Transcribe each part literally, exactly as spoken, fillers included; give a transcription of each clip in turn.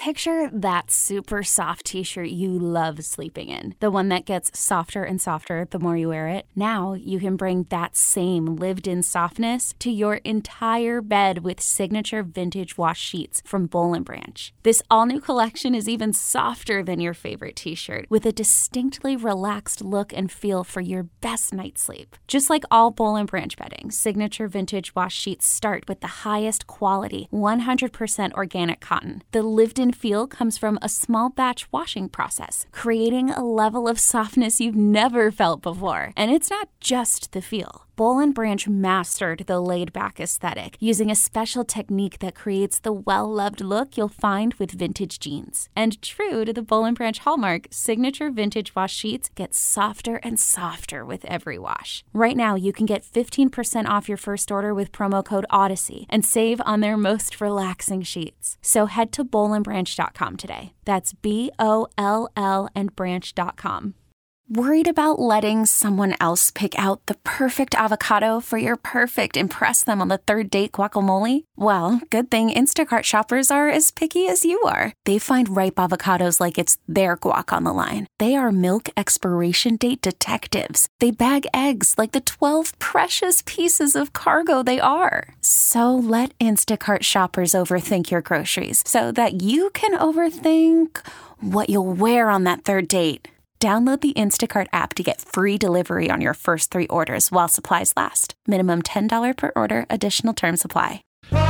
Picture that super soft t-shirt you love sleeping in. The one that gets softer and softer the more you wear it. Now you can bring that same lived-in softness to your entire bed with signature vintage wash sheets from Boll and Branch. This all-new collection is even softer than your favorite t-shirt, with a distinctly relaxed look and feel for your best night's sleep. Just like all Boll and Branch bedding, signature vintage wash sheets start with the highest quality, one hundred percent organic cotton. The lived-in feel comes from a small batch washing process, creating a level of softness you've never felt before. And it's not just the feel. Boll and Branch mastered the laid-back aesthetic using a special technique that creates the well-loved look you'll find with vintage jeans. And true to the Boll and Branch hallmark, signature vintage wash sheets get softer and softer with every wash. Right now, you can get fifteen percent off your first order with promo code Odyssey and save on their most relaxing sheets. So head to boll and branch dot com today. That's B O L L and branch dot com. Worried about letting someone else pick out the perfect avocado for your perfect impress them on the third date guacamole? Well, good thing Instacart shoppers are as picky as you are. They find ripe avocados like it's their guac on the line. They are milk expiration date detectives. They bag eggs like the twelve precious pieces of cargo they are. So let Instacart shoppers overthink your groceries so that you can overthink what you'll wear on that third date. Download the Instacart app to get free delivery on your first three orders while supplies last. Minimum ten dollars per order. Additional terms apply.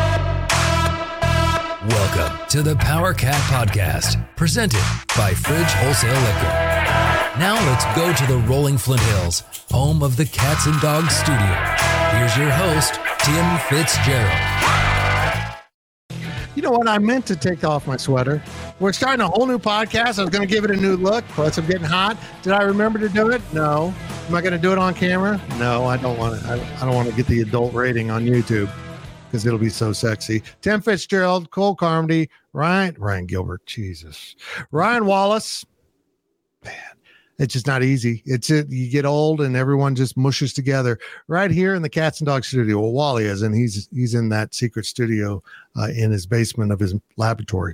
Welcome to the Power Cat Podcast, presented by Fridge Wholesale Liquor. Now let's go to the rolling Flint Hills, home of the Cats and Dogs Studio. Here's your host, Tim Fitzgerald. You know what? I meant to take off my sweater. We're starting a whole new podcast. I was going to give it a new look. Plus, I'm getting hot. Did I remember to do it? No. Am I going to do it on camera? No, I don't want to. I, I don't want to get the adult rating on YouTube because it'll be so sexy. Tim Fitzgerald, Cole Carmody, Ryan, Ryan Gilbert, Jesus, Ryan Wallace. Man, it's just not easy. It's it. You get old and everyone just mushes together right here in the Cats and Dogs studio. Well, Wally is, and he's he's in that secret studio uh, in his basement of his laboratory.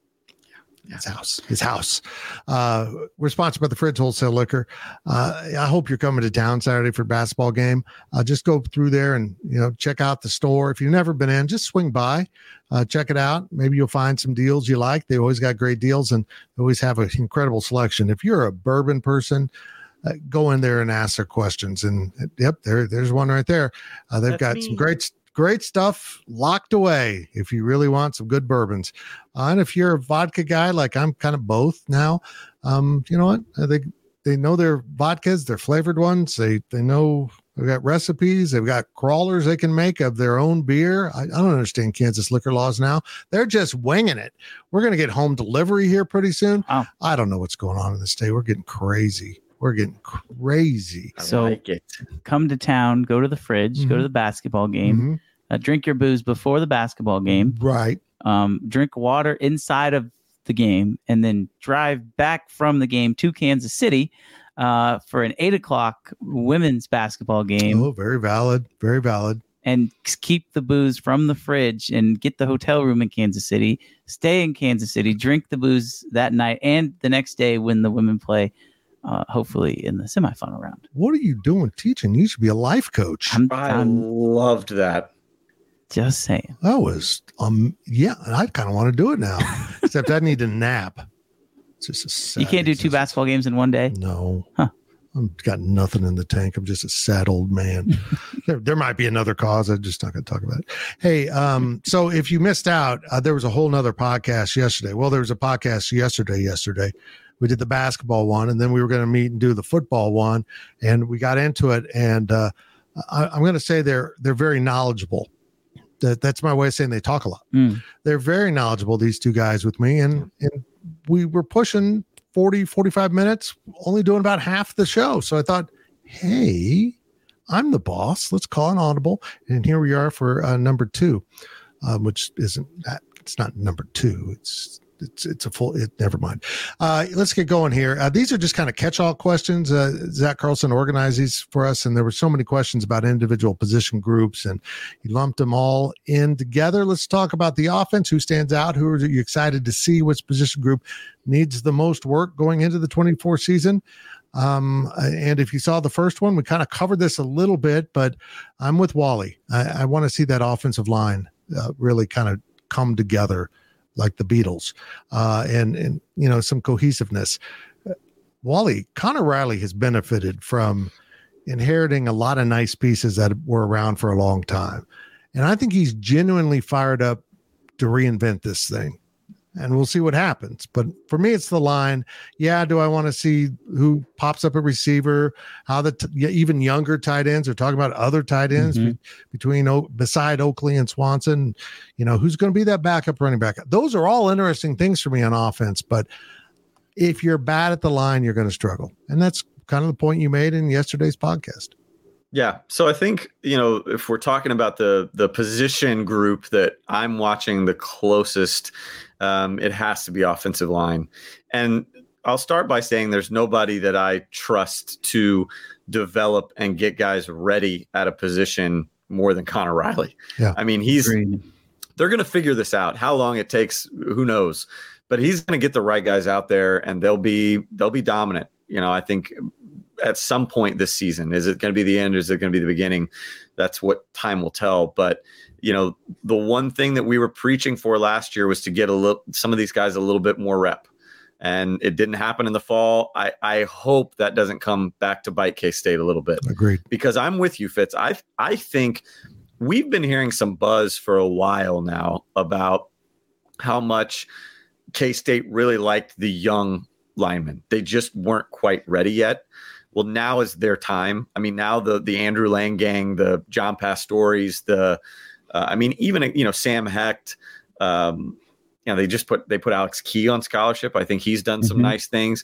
His house, his house. Uh, we're sponsored by the Fridge Wholesale Liquor. Uh, I hope you're coming to town Saturday for a basketball game. Uh, just go through there and, you know, check out the store. If you've never been in, just swing by, uh, check it out. Maybe you'll find some deals you like. They always got great deals and they always have an incredible selection. If you're a bourbon person, uh, go in there and ask their questions. And yep, there, there's one right there. Uh, they've That's got me. some great Great stuff locked away if you really want some good bourbons. Uh, and if you're a vodka guy, like I'm kind of both now, um, you know what? Uh, they they know their vodkas, their flavored ones. They they know they've got recipes. They've got crawlers they can make of their own beer. I, I don't understand Kansas liquor laws now. They're just winging it. We're going to get home delivery here pretty soon. Oh. I don't know what's going on in the state. We're getting crazy. We're getting crazy. So I like it. Come to town, go to the fridge, mm-hmm. go to the basketball game, mm-hmm. uh, drink your booze before the basketball game. Right. Um, drink water inside of the game and then drive back from the game to Kansas City uh, for an eight o'clock women's basketball game. Oh, very valid. Very valid. And keep the booze from the fridge and get the hotel room in Kansas City. Stay in Kansas City, drink the booze that night and the next day when the women play. Uh, hopefully in the semifinal round. What are you doing teaching? You should be a life coach. I'm, I I'm loved that. Just saying. That was, um, yeah, I kind of want to do it now, except I need a nap. It's just a sad You can't do existence. two basketball games in one day? No. Huh. I've got nothing in the tank. I'm just a sad old man. there, there might be another cause. I'm just not going to talk about it. Hey, um, so if you missed out, uh, there was a whole nother podcast yesterday. Well, there was a podcast yesterday, yesterday. We did the basketball one, and then we were going to meet and do the football one, and we got into it. And uh, I, I'm going to say they're they're very knowledgeable. That that's my way of saying they talk a lot. Mm. They're very knowledgeable, these two guys with me, and and we were pushing forty, forty-five minutes, only doing about half the show. So I thought, hey, I'm the boss. Let's call an audible, and here we are for uh, number two, um, which isn't that. It's not number two. It's It's it's a full. It, never mind. Uh, let's get going here. Uh, these are just kind of catch-all questions. Uh, Zach Carlson organized these for us, and there were so many questions about individual position groups, and he lumped them all in together. Let's talk about the offense. Who stands out? Who are you excited to see? Which position group needs the most work going into the twenty-four season? Um, and if you saw the first one, we kind of covered this a little bit, but I'm with Wally. I, I want to see that offensive line uh, really kind of come together like the Beatles, uh, and, and, you know, some cohesiveness. Uh, Wally, Connor Riley has benefited from inheriting a lot of nice pieces that were around for a long time. And I think he's genuinely fired up to reinvent this thing, and we'll see what happens. But for me, it's the line. Yeah. Do I want to see who pops up a receiver, how the t- even younger tight ends are talking about other tight ends mm-hmm. be- between, o- beside Oakley and Swanson, you know, who's going to be that backup running back? Those are all interesting things for me on offense, but if you're bad at the line, you're going to struggle. And that's kind of the point you made in yesterday's podcast. Yeah. So I think, you know, if we're talking about the the position group that I'm watching the closest, um, it has to be offensive line. And I'll start by saying there's nobody that I trust to develop and get guys ready at a position more than Connor Riley. Yeah. I mean, he's Agreed. They're going to figure this out. How long it takes, who knows? But he's going to get the right guys out there, and they'll be they'll be dominant. You know, I think at some point this season, is it going to be the end or is it going to be the beginning? That's what time will tell. But, you know, the one thing that we were preaching for last year was to get a little, some of these guys a little bit more rep, and it didn't happen in the fall. I, I hope that doesn't come back to bite K-State a little bit. Agreed. Because I'm with you, Fitz. I, I think we've been hearing some buzz for a while now about how much K-State really liked the young linemen. They just weren't quite ready yet. Well, now is their time. I mean, now the the Andrew Lang gang, the John Pastores, the uh, I mean, even you know Sam Hecht. Um, you know, they just put they put Alex Key on scholarship. I think he's done some mm-hmm. nice things.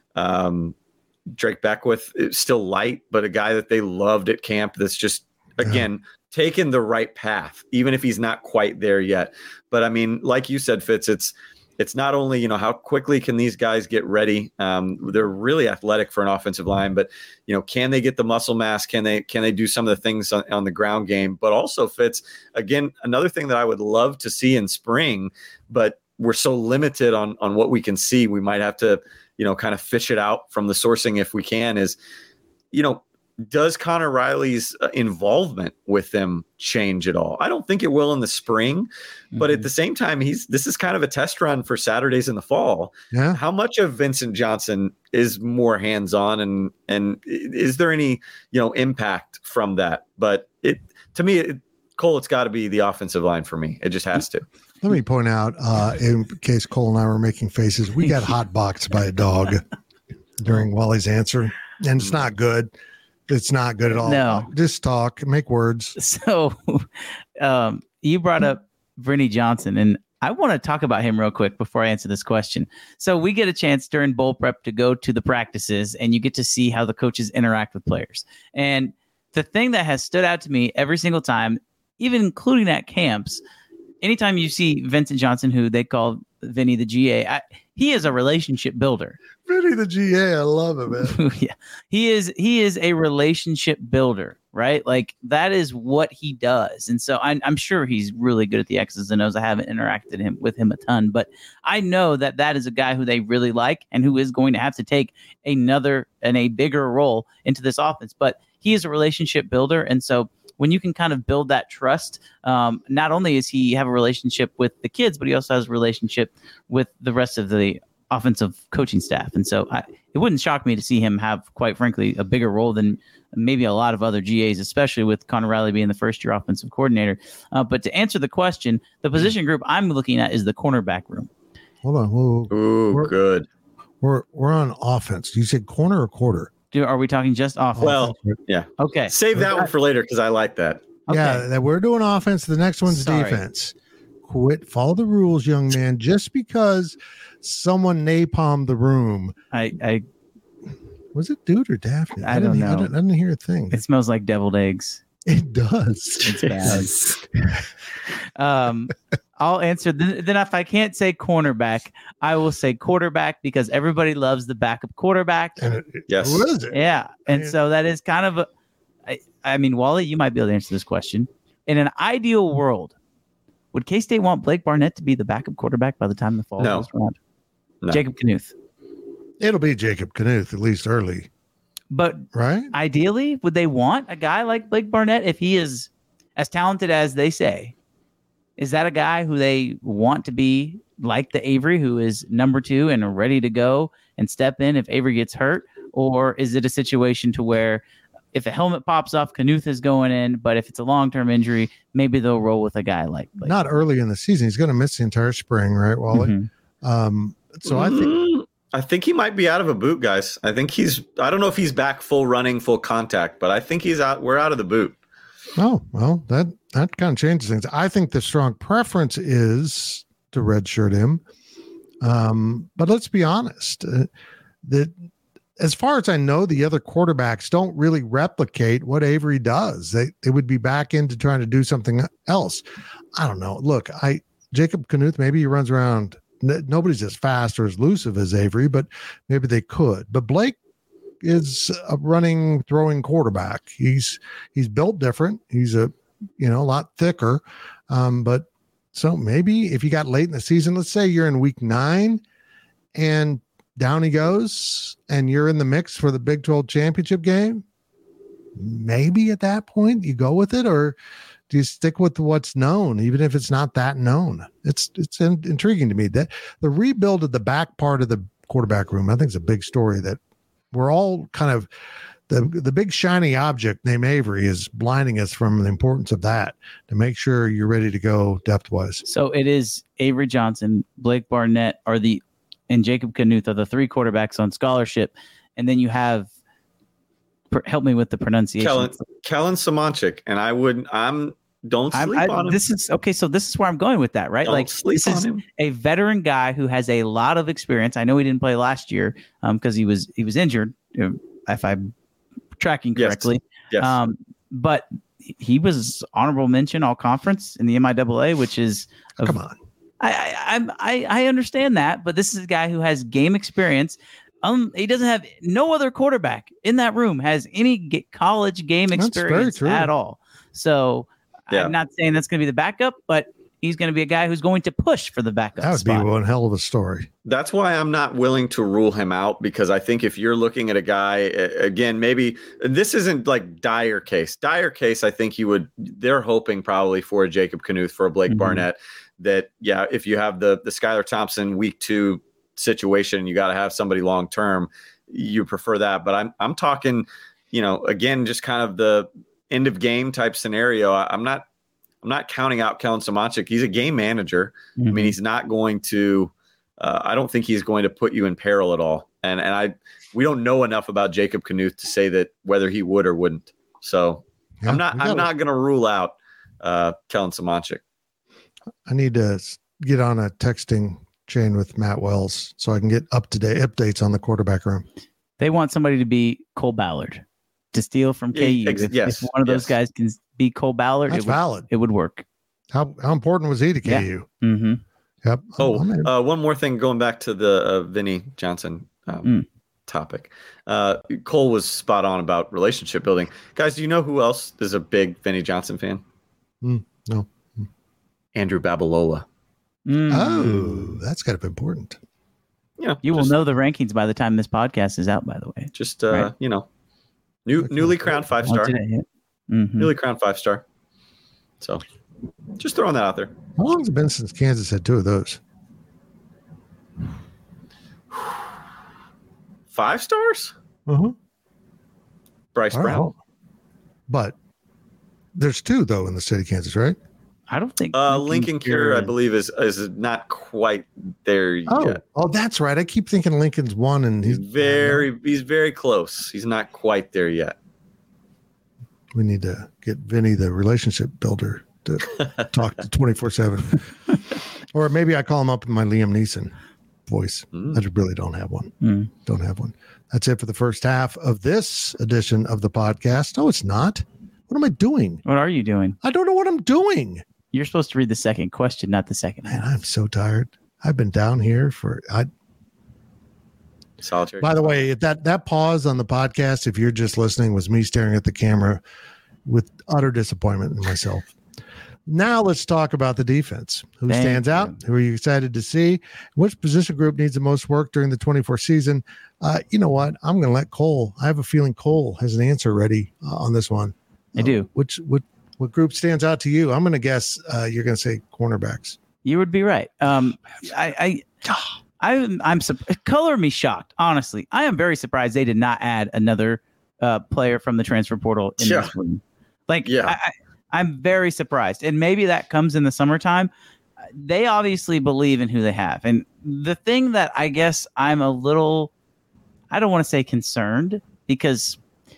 Um, Drake Beckwith is still light, but a guy that they loved at camp. That's just again yeah. taken the right path, even if he's not quite there yet. But I mean, like you said, Fitz, it's. It's not only, you know, how quickly can these guys get ready? Um, they're really athletic for an offensive line, but, you know, can they get the muscle mass? Can they can they do some of the things on, on the ground game? But also, Fitz, again, another thing that I would love to see in spring, but we're so limited on on what we can see. We might have to, you know, kind of fish it out from the sourcing if we can is, you know, does Connor Riley's uh, involvement with them change at all? I don't think it will in the spring, mm-hmm. but at the same time, he's this is kind of a test run for Saturdays in the fall. Yeah. How much of Vincent Johnson is more hands-on, and and is there any you know impact from that? But it to me, it, Cole, it's got to be the offensive line for me. It just has to. Let me point out, uh, in case Cole and I were making faces, we got hot boxed by a dog during Wally's answer, and it's not good. It's not good at all. No. Just talk, make words. So um, you brought up Vinny Johnson, and I want to talk about him real quick before I answer this question. So we get a chance during bowl prep to go to the practices, and you get to see how the coaches interact with players. And the thing that has stood out to me every single time, even including at camps, anytime you see Vincent Johnson, who they call Vinny the G A, I, he is a relationship builder. Vinny the G A, I love it, man. yeah, he is. He is a relationship builder, right? Like that is what he does, and so I'm, I'm sure he's really good at the X's and O's. I haven't interacted him with him a ton, but I know that that is a guy who they really like and who is going to have to take another and a bigger role into this offense. But he is a relationship builder, and so when you can kind of build that trust, um, not only is he have a relationship with the kids, but he also has a relationship with the rest of the offensive coaching staff. And so I, it wouldn't shock me to see him have, quite frankly, a bigger role than maybe a lot of other G As, especially with Connor Riley being the first year offensive coordinator. Uh, but to answer the question, the position group I'm looking at is the cornerback room. Hold on. Whoa, whoa. Ooh, we're, good. We're, we're on offense. You said corner or quarter? Do, are we talking just offense? Well, yeah. Okay. Save that one for later because I like that. Okay. Yeah, that we're doing offense. The next one's Sorry. defense. Quit. Follow the rules, young man. Just because someone napalmed the room. I, I Was it dude or Daphne? I don't didn't, know. I didn't, I didn't hear a thing. It smells like deviled eggs. It does. It's bad. um, I'll answer. Then, then if I can't say cornerback, I will say quarterback because everybody loves the backup quarterback. And it, Yes. who is it? Yeah. And I mean- so that is kind of a, I, I mean, Wally, you might be able to answer this question. In an ideal world, would K-State want Blake Barnett to be the backup quarterback by the time the fall No. goes around? No. Jacob Knuth. It'll be Jacob Knuth, at least early, But right? ideally, would they want a guy like Blake Barnett if he is as talented as they say? Is that a guy who they want to be like the Avery, who is number two and ready to go and step in if Avery gets hurt? Or is it a situation to where if a helmet pops off, Knuth is going in, but if it's a long-term injury, maybe they'll roll with a guy like Blake. Not early in the season. He's going to miss the entire spring, right, Wally? Mhm. Um, so I think Mm, I think he might be out of a boot, guys. I think he's. I don't know if he's back full running, full contact, but I think he's out. We're out of the boot. Oh, well, that that kind of changes things. I think the strong preference is to redshirt him. Um, but let's be honest, uh, that as far as I know, the other quarterbacks don't really replicate what Avery does. They they would be back into trying to do something else. I don't know. Look, I Jacob Knuth, maybe he runs around. N- nobody's as fast or as elusive as Avery, but maybe they could. But Blake is a running, throwing quarterback. He's he's built different. He's a you know a lot thicker. Um, but so maybe if you got late in the season, let's say you're in week nine, and down he goes, and you're in the mix for the Big twelve championship game. Maybe at that point you go with it, or do you stick with what's known, even if it's not that known? It's it's in, intriguing to me that the rebuild of the back part of the quarterback room, I think, is a big story that we're all kind of the the big shiny object named Avery is blinding us from the importance of that to make sure you're ready to go depth wise. So it is Avery Johnson, Blake Barnett, are the and Jacob Knuth are the three quarterbacks on scholarship, and then you have. Help me with the pronunciation. Kellen, Kellen Samanchik, and I would. I'm. Don't I'm, sleep I, on him. this is okay. So this is where I'm going with that, right? Don't like sleep this on is him. a veteran guy who has a lot of experience. I know he didn't play last year um, because he was he was injured, if I'm tracking Yes. correctly. Yes. Um, but he was honorable mention all conference in the M I A A, which is a, Come on. I, I I I understand that, but this is a guy who has game experience. Um, he doesn't have no other quarterback in that room has any g- college game That's very experience true. at all. So Yeah. I'm not saying that's going to be the backup, but he's going to be a guy who's going to push for the backup That would spot. be one hell of a story. That's why I'm not willing to rule him out, because I think if you're looking at a guy again, maybe this isn't like dire case. Dire case, I think you would. They're hoping probably for a Jacob Knuth, for a Blake Mhm. Barnett. That yeah, if you have the the Skylar Thompson week two situation, you got to have somebody long term. You prefer that, but I'm I'm talking, you know, again, just kind of the end of game type scenario. I, I'm not. I'm not counting out Kellen Samanchik. He's a game manager. I Mhm. mean, he's not going to. Uh, I don't think he's going to put you in peril at all. And and I we don't know enough about Jacob Knuth to say that whether he would or wouldn't. So Yeah, I'm not. we I'm gotta- not going to rule out uh, Kellen Samanchik. I need to s- get on a texting chain with Matt Wells so I can get up to date updates on the quarterback room. They want somebody to be Cole Ballard to steal from Yeah, K U. ex- if, yes, if one of those yes. guys can be Cole Ballard, That's it would, valid. it would work. How how important was he to Yeah. K U? Mm-hmm. Yep. Oh, I'm in. uh, one more thing. Going back to the uh, Vinny Johnson um, Mm. topic, uh, Cole was spot on about relationship building. Guys, do you know who else is a big Vinny Johnson fan? Mm, no. Andrew Babalola. Mm. Oh, that's got to be important. You know, You will just- know the rankings by the time this podcast is out, by the way. Just uh, Right. you know, new Okay. newly crowned five On star, today, yeah. Mhm. newly crowned five star. So, just throwing that out there. How long has it been since Kansas had two of those? Five stars, Uh-huh. Bryce All Brown. right. But there's two, though, in the state of Kansas, right? I don't think Uh, Lincoln Cure, I is- believe, is is not quite there Oh, yet. oh, that's right. I keep thinking Lincoln's one, and He's he's very, he's very close. He's not quite there yet. We need to get Vinny, the relationship builder, to talk to twenty-four seven. Or maybe I call him up in my Liam Neeson voice. Mm. I really don't have one. Mm. Don't have one. That's it for the first half of this edition of the podcast. No, it's not. What am I doing? What are you doing? I don't know what I'm doing. You're supposed to read the second question, not the second. Man, I'm so tired. I've been down here for I. Solitary. By the way, that that pause on the podcast, if you're just listening, was me staring at the camera with utter disappointment in myself. Now let's talk about the defense. Who Thank stands you. out? Who are you excited to see? Which position group needs the most work during the twenty-four season? Uh, you know what? I'm going to let Cole. I have a feeling Cole has an answer ready uh, on this one. I do. Uh, which what what group stands out to you? I'm going to guess uh, you're going to say cornerbacks. You would be right. Um, I, I, I, I'm color me shocked. Honestly, I am very surprised they did not add another uh, player from the transfer portal in Yeah. this room. Like, Yeah. I, I, I'm very surprised, and maybe that comes in the summertime. They obviously believe in who they have, and the thing that I guess I'm a little, I don't want to say concerned because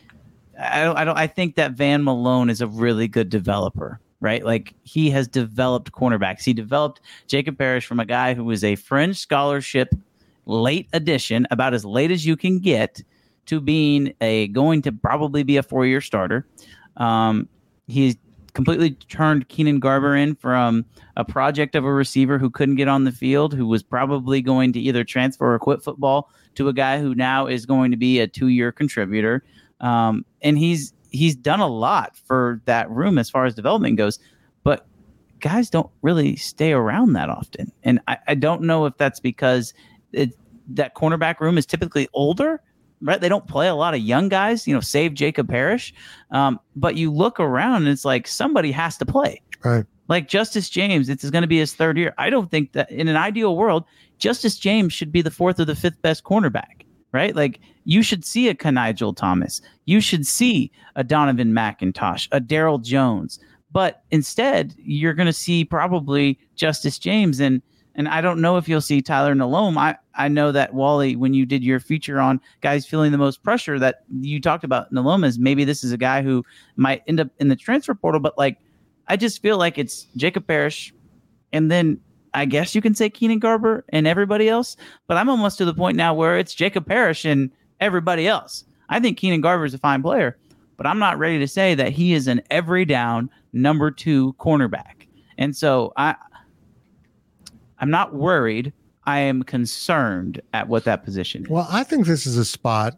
I don't, I don't, I think that Van Malone is a really good developer. Right? Like he has developed cornerbacks. He developed Jacob Parrish from a guy who was a fringe scholarship, late addition, about as late as you can get, to being a going to probably be a four-year starter. Um, he's completely turned Keenan Garber in from a project of a receiver who couldn't get on the field, who was probably going to either transfer or quit football, to a guy who now is going to be a two-year contributor. Um, and he's He's done a lot for that room as far as development goes, but guys don't really stay around that often. And I, I don't know if that's because it, that cornerback room is typically older, right? They don't play a lot of young guys, you know, save Jacob Parrish. Um, but you look around and it's like somebody has to play. Right. Like Justice James, it's going to be his third year. I don't think that in an ideal world, Justice James should be the fourth or the fifth best cornerback. Right? Like you should see a Kenigel Thomas. You should see a Donovan McIntosh, a Daryl Jones. But instead, you're going to see probably Justice James. And and I don't know if you'll see Tyler Nalome. I, I know that, Wally, when you did your feature on guys feeling the most pressure, that you talked about Nalome as maybe this is a guy who might end up in the transfer portal. But, like, I just feel like it's Jacob Parrish and then I guess you can say Keenan Garber and everybody else, but I'm almost to the point now where it's Jacob Parrish and everybody else. I think Keenan Garber is a fine player, but I'm not ready to say that he is an every down number two cornerback. And so I, I'm not worried. I am concerned at what that position is. Well, I think this is a spot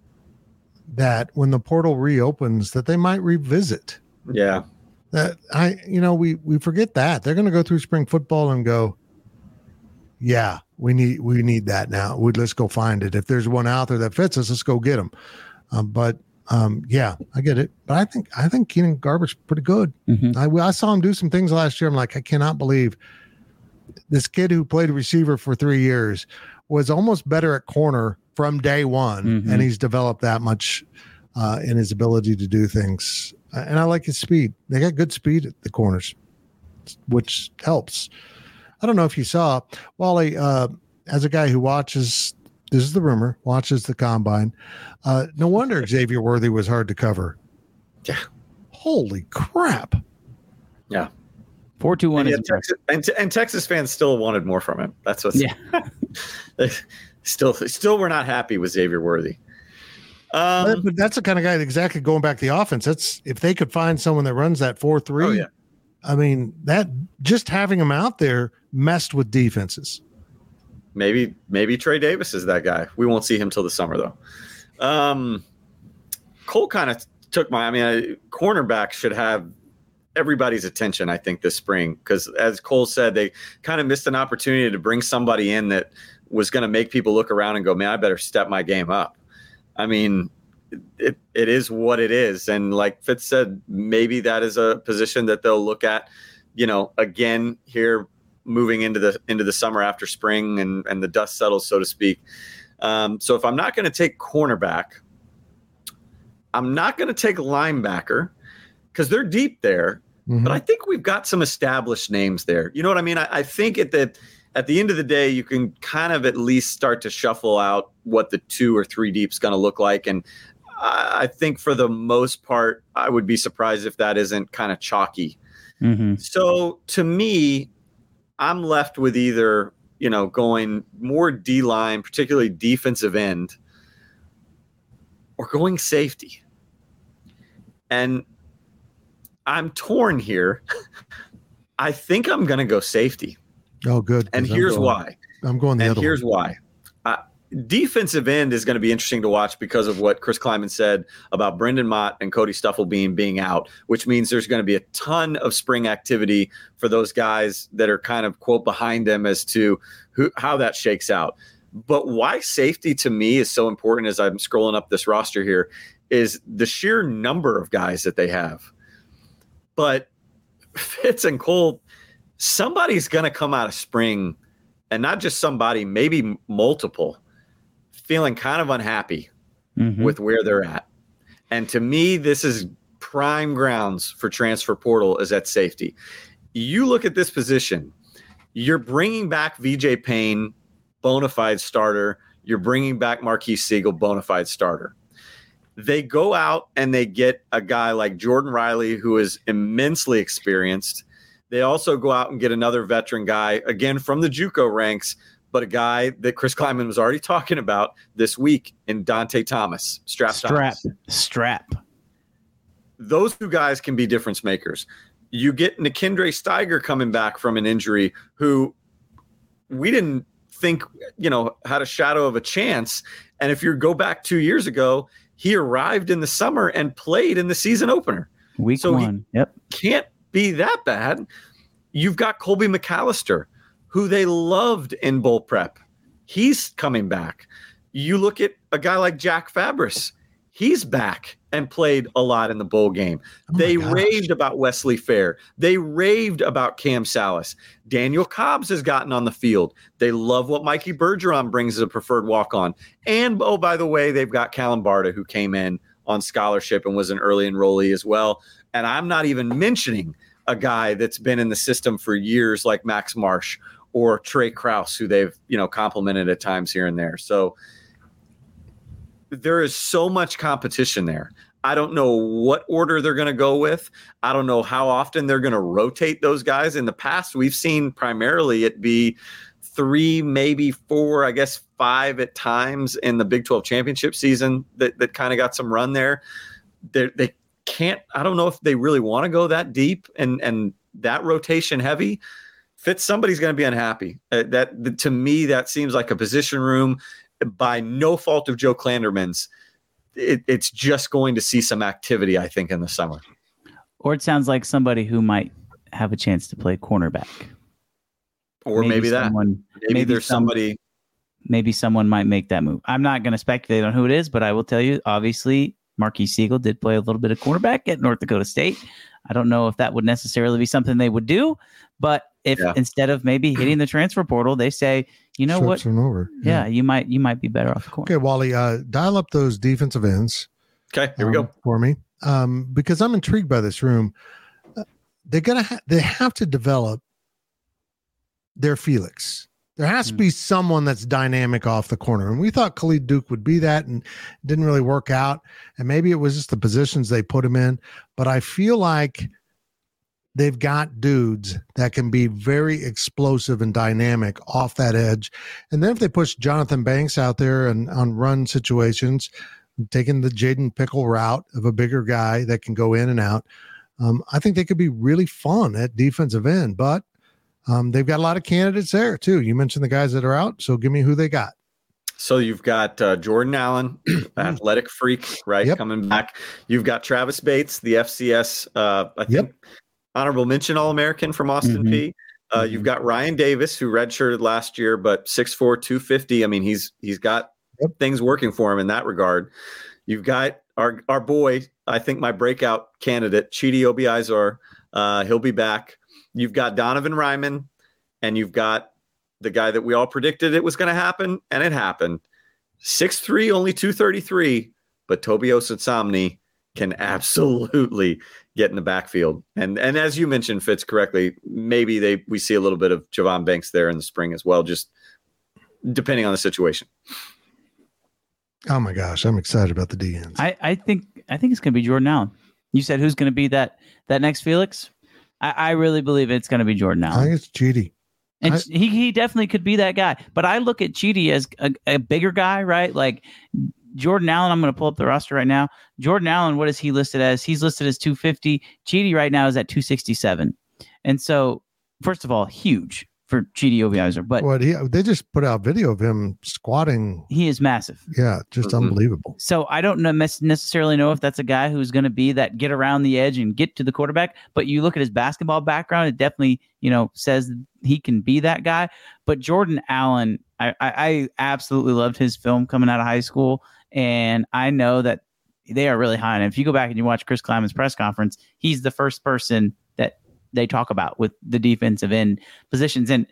that when the portal reopens that they might revisit. Yeah. That I, you know, we we forget that they're going to go through spring football and go, yeah, we need we need that now. We let's go find it. If there's one out there that fits us, let's go get them. Um, but um, yeah, I get it. But I think I think Keenan Garber's pretty good. Mm-hmm. I I saw him do some things last year. I'm like, I cannot believe this kid who played receiver for three years was almost better at corner from day one, Mm-hmm. and he's developed that much uh, in his ability to do things. And I like his speed. They got good speed at the corners, which helps. I don't know if you saw, Wally, uh, as a guy who watches, this is the rumor, watches the combine. Uh, no wonder Xavier Worthy was hard to cover. Yeah. Holy crap. Yeah. four two one And, is yeah, impressive. Texas, and, and Texas fans still wanted more from him. That's what's Yeah. they still still we're not happy with Xavier Worthy. Um, But, but that's the kind of guy that exactly going back to the offense. That's if they could find someone that runs that four three. Oh, yeah. I mean, that just having him out there messed with defenses. Maybe maybe Trey Davis is that guy. We won't see him till the summer though. Um, Cole kind of took my. I mean, I, cornerback should have everybody's attention, I think, this spring because, as Cole said, they kind of missed an opportunity to bring somebody in that was going to make people look around and go, "Man, I better step my game up." I mean, it it is what it is, and like Fitz said, maybe that is a position that they'll look at, you know, again here. Moving into the into the summer after spring and, and the dust settles, so to speak. Um, so if I'm not going to take cornerback, I'm not going to take linebacker because they're deep there. Mm-hmm. But I think we've got some established names there. You know what I mean? I, I think at the at the end of the day, you can kind of at least start to shuffle out what the two or three deep is going to look like. And I, I think for the most part, I would be surprised if that isn't kind of chalky. Mm-hmm. So to me, I'm left with either, you know, going more D-line, particularly defensive end, or going safety. And I'm torn here. I think I'm going to go safety. Oh, good. And 'cause I'm here's going- why. I'm going the And other here's one. why. Uh, defensive end is going to be interesting to watch because of what Chris Kleiman said about Brendan Mott and Cody Stufflebeam being out, which means there's going to be a ton of spring activity for those guys that are kind of, quote, behind them as to who, how that shakes out. But why safety to me is so important as I'm scrolling up this roster here is the sheer number of guys that they have. But Fitz and Cole, somebody's going to come out of spring, and not just somebody, maybe multiple, feeling kind of unhappy mm-hmm. with where they're at. And to me, this is prime grounds for transfer portal is at safety. You look at this position, you're bringing back V J Payne, bona fide starter. You're bringing back Marquise Siegel, bona fide starter. They go out and they get a guy like Jordan Riley, who is immensely experienced. They also go out and get another veteran guy, again, from the JUCO ranks, but a guy that Chris Kleiman was already talking about this week in Dante Thomas. Strap Strap. Thomas. Strap. Those two guys can be difference makers. You get Nikindre Steiger coming back from an injury who we didn't think, you know, had a shadow of a chance. And if you go back two years ago, he arrived in the summer and played in the season opener. Week so one. Yep. Can't be that bad. You've got Colby McAllister, who they loved in bowl prep. He's coming back. You look at a guy like Jack Fabris. He's back and played a lot in the bowl game. Oh they gosh. raved about Wesley Fair. They raved about Cam Salas. Daniel Cobbs has gotten on the field. They love what Mikey Bergeron brings as a preferred walk-on. And, oh, by the way, they've got Callum Barta, who came in on scholarship and was an early enrollee as well. And I'm not even mentioning a guy that's been in the system for years like Max Marsh or Trey Krause, who they've, you know, complimented at times here and there. So there is so much competition there. I don't know what order they're going to go with. I don't know how often they're going to rotate those guys. In the past, we've seen primarily it be three, maybe four, I guess five at times in the Big twelve championship season that, that kind of got some run there. They're, they can't, I don't know if they really want to go that deep and, and that rotation heavy. Fitz, somebody's going to be unhappy. Uh, that to me, that seems like a position room by no fault of Joe Klanderman's. It, it's just going to see some activity, I think, in the summer. Or it sounds like somebody who might have a chance to play cornerback. Or maybe, maybe that. Someone, maybe, maybe there's some, somebody. Maybe someone might make that move. I'm not going to speculate on who it is, but I will tell you, obviously, Marquise Siegel did play a little bit of cornerback at North Dakota State. I don't know if that would necessarily be something they would do, but if yeah. instead of maybe hitting the transfer portal, they say, you know Slips what? Over. Yeah. yeah, you might you might be better off the corner. Okay, Wally, uh, dial up those defensive ends. Okay, here um, we go for me, um, because I'm intrigued by this room. Uh, they're gonna ha- they have to develop their Felix. There has mm-hmm. to be someone that's dynamic off the corner, and we thought Khalid Duke would be that, and it didn't really work out. And maybe it was just the positions they put him in, but I feel like they've got dudes that can be very explosive and dynamic off that edge. And then if they push Jonathan Banks out there and on run situations, taking the Jaden Pickle route of a bigger guy that can go in and out, um, I think they could be really fun at defensive end. But um, they've got a lot of candidates there too. You mentioned the guys that are out, so give me who they got. So you've got uh, Jordan Allen, athletic freak, right, yep. coming back. You've got Travis Bates, the F C S, uh, I think, yep. honorable mention All-American from Austin mm-hmm. P. Uh, mm-hmm. You've got Ryan Davis, who redshirted last year, but six four, two fifty. I mean, he's he's got yep. things working for him in that regard. You've got our our boy, I think my breakout candidate, Chidi Obiizor. Uh, he'll be back. You've got Donovan Ryman, and you've got the guy that we all predicted it was going to happen, and it happened. six three, only two thirty-three, but Toby Osensomni can absolutely get in the backfield. And and as you mentioned, Fitz, correctly, maybe they we see a little bit of Javon Banks there in the spring as well, just depending on the situation. Oh my gosh, I'm excited about the D Ns. I, I think I think it's going to be Jordan Allen. You said who's going to be that that next Felix? I, I really believe it's going to be Jordan Allen. I think it's Chidi. And I, he, he definitely could be that guy. But I look at Chidi as a, a bigger guy, right? Like Jordan Allen, I'm going to pull up the roster right now. Jordan Allen, what is he listed as? He's listed as two fifty. Chidi right now is at two sixty-seven. And so first of all, huge for Chidi Obiaser, but What he they just put out video of him squatting. he is massive. Yeah, just Mhm. unbelievable. So I don't know, necessarily know if that's a guy who's going to be that get around the edge and get to the quarterback. But you look at his basketball background, it definitely, you know, says he can be that guy. But Jordan Allen, I, I, I absolutely loved his film coming out of high school. And I know that they are really high. And if you go back and you watch Chris Kleiman's press conference, he's the first person that they talk about with the defensive end positions. And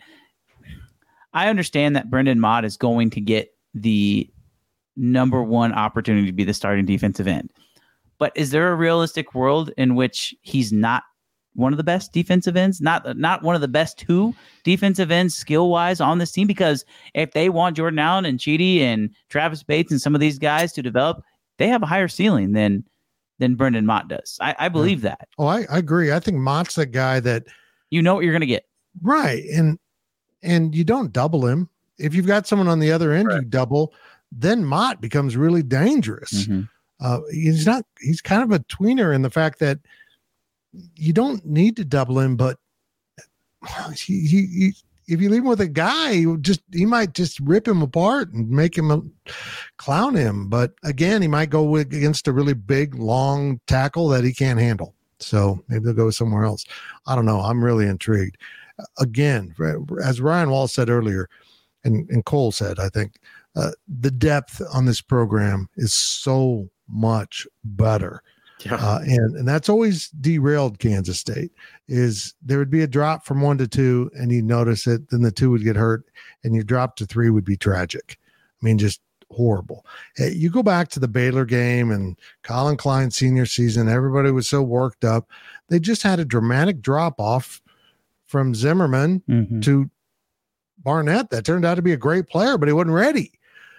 I understand that Brendan Mott is going to get the number one opportunity to be the starting defensive end. But is there a realistic world in which he's not one of the best defensive ends, not not one of the best two defensive ends skill-wise on this team? Because if they want Jordan Allen and Chidi and Travis Bates and some of these guys to develop, they have a higher ceiling than than Brendan Mott does. I, I believe that. Oh, I, I agree. I think Mott's the guy that You know what you're going to get. right, and and you don't double him. If you've got someone on the other end, you double. Then Mott becomes really dangerous. Mhm. Uh, he's not. He's kind of a tweener in the fact that you don't need to double him, but he, he, he if you leave him with a guy, you just he might just rip him apart and make him a, clown him. But again, he might go with, against a really big, long tackle that he can't handle. So maybe they'll go somewhere else. I don't know. I'm really intrigued. Again, as Ryan Wall said earlier, and, and Cole said, I think uh, the depth on this program is so much better. Yeah. Uh, and, and that's always derailed Kansas State is there would be a drop from one to two and you notice it, then the two would get hurt and you drop to three would be tragic. I mean, just horrible. Hey, you go back to the Baylor game and Colin Klein's senior season, everybody was so worked up. They just had a dramatic drop off from Zimmerman Mhm. to Barnett that turned out to be a great player, but he wasn't ready.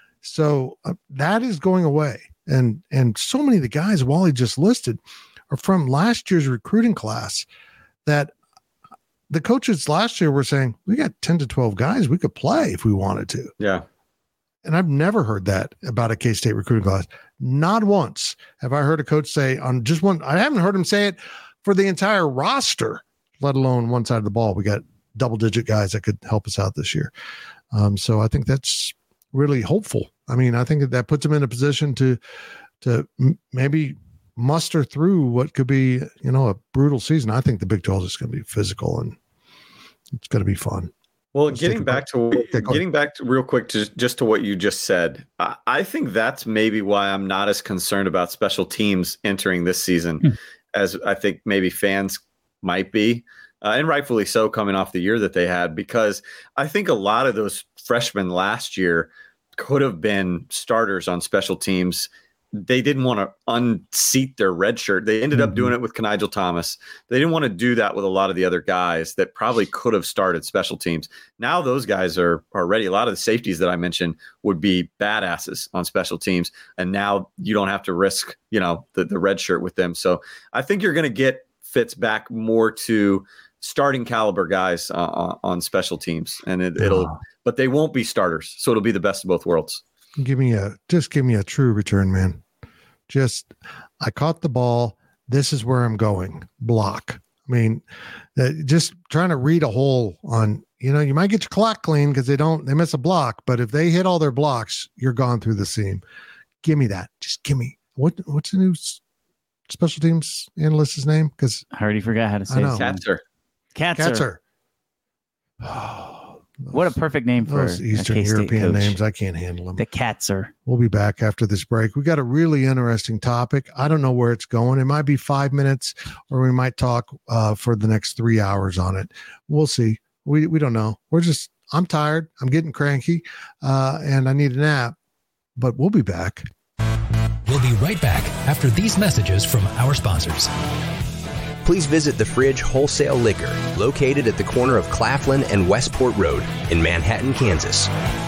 So uh, that is going away. And and so many of the guys Wally just listed are from last year's recruiting class that the coaches last year were saying, we got ten to twelve guys we could play if we wanted to. Yeah. And I've never heard that about a K-State recruiting class. Not once have I heard a coach say on just one. I haven't heard him say it for the entire roster, let alone one side of the ball. We got double digit guys that could help us out this year. Um, so I think that's really hopeful. I mean, I think that, that puts them in a position to to m- maybe muster through what could be, you know, a brutal season. I think the Big twelve is going to be physical and it's going to be fun. Well, Let's getting take a back to break. Take a- getting back to real quick to just to what you just said, I, I think that's maybe why I'm not as concerned about special teams entering this season Hmm. as I think maybe fans might be, uh, and rightfully so, coming off the year that they had, because I think a lot of those freshmen last year could have been starters on special teams. They didn't want to unseat their red shirt. They ended up Mhm. doing it with Kenigel Thomas. They didn't want to do that with a lot of the other guys that probably could have started special teams. Now those guys are, are ready. A lot of the safeties that I mentioned would be badasses on special teams. And now you don't have to risk, you know, the, the red shirt with them. So I think you're going to get Fitz back more to starting caliber guys uh, on special teams. And it, it'll, Wow. but they won't be starters. So it'll be the best of both worlds. Give me a just give me a true return, man. Just I caught the ball. This is where I'm going. Block. I mean, uh, just trying to read a hole on. You know, you might get your clock clean because they don't they miss a block, but if they hit all their blocks, you're gone through the seam. Give me that. Just give me what what's the new s- special teams analyst's name? Because I already forgot how to say know. it. Katzer. Katzer. Katzer. What a perfect name for those a Eastern K-State European coach. names. I can't handle them. The Katzer. We'll be back after this break. We got a really interesting topic. I don't know where it's going. It might be five minutes or we might talk uh, for the next three hours on it. We'll see. We we don't know. We're just, I'm tired. I'm getting cranky uh, and I need a nap, but we'll be back. We'll be right back after these messages from our sponsors. Please visit The Fridge Wholesale Liquor, located at the corner of Claflin and Westport Road in Manhattan, Kansas.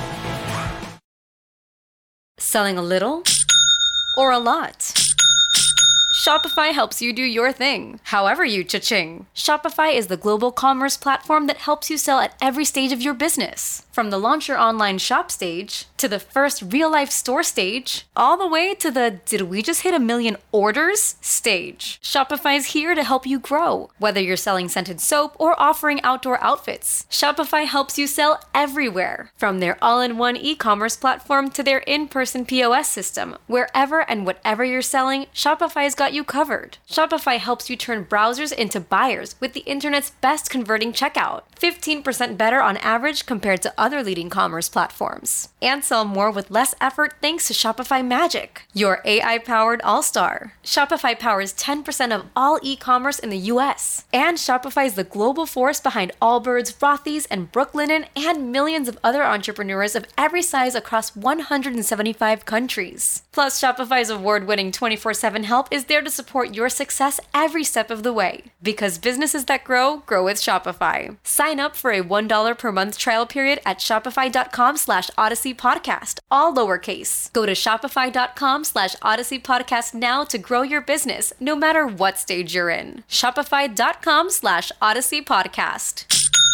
Selling a little or a lot? Shopify helps you do your thing, however you cha-ching. Shopify is the global commerce platform that helps you sell at every stage of your business. From the launch your online shop stage to to the first real-life store stage, all the way to the did we just hit a million orders stage. Shopify is here to help you grow. Whether you're selling scented soap or offering outdoor outfits, Shopify helps you sell everywhere. From their all-in-one e-commerce platform to their in-person P O S system, wherever and whatever you're selling, Shopify's got you covered. Shopify helps you turn browsers into buyers with the internet's best converting checkout, fifteen percent better on average compared to other leading commerce platforms. And sell more with less effort thanks to Shopify Magic, your A I-powered all-star. Shopify powers ten percent of all e-commerce in the U S. And Shopify is the global force behind Allbirds, Rothy's, and Brooklinen, and millions of other entrepreneurs of every size across one hundred seventy-five countries. Plus, Shopify's award-winning twenty-four seven help is there to support your success every step of the way. Because businesses that grow, grow with Shopify. Sign up for a one dollar per month trial period at shopify.com slash Odyssey Podcast, all lowercase. Go to shopify.com slash Odyssey Podcast now to grow your business, no matter what stage you're in. Shopify.com slash Odyssey Podcast.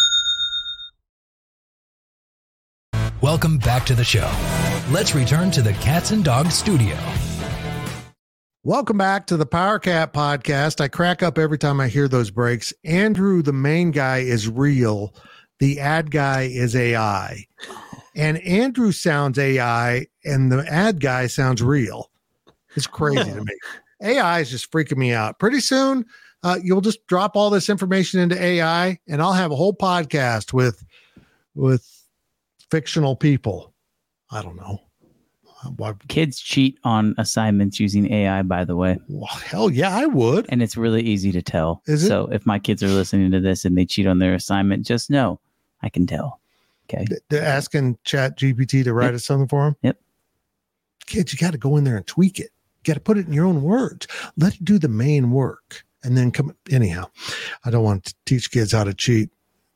Welcome back to the show. Let's return to the Cats and Dogs studio. Welcome back to the Power Cat Podcast. I crack up every time I hear those breaks. Andrew, the main guy, is real. The ad guy is A I. And Andrew sounds A I, and the ad guy sounds real. It's crazy to me. A I is just freaking me out. Pretty soon, uh, you'll just drop all this information into A I, and I'll have a whole podcast with with fictional people. I don't know. Why? Kids cheat on assignments using A I, by the way. Well, hell yeah, I would. And it's really easy to tell. Is it? So if my kids are listening to this and they cheat on their assignment, just know I can tell. Okay. They're asking Chat G P T to write Yep. us something for them? Yep. Kids, you got to go in there and tweak it. You got to put it in your own words. Let it do the main work. And then come. Anyhow, I don't want to teach kids how to cheat.